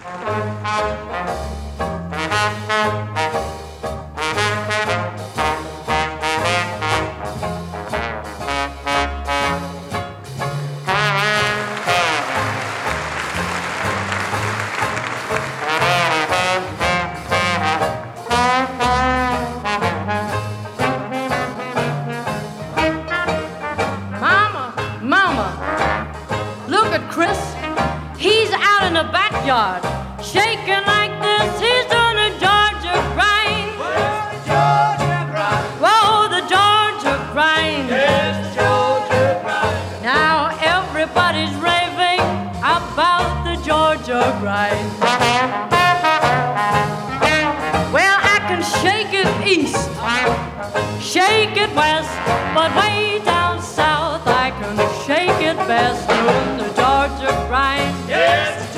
Backyard, shaking like this, he's doing a Georgia grind. Well, the Georgia grind. Whoa, the Georgia grind. Yes, the Georgia grind. Now everybody's raving about the Georgia grind. Well, I can shake it east, shake it west, but way down south I can shake it best doing the Georgia grind. Yes.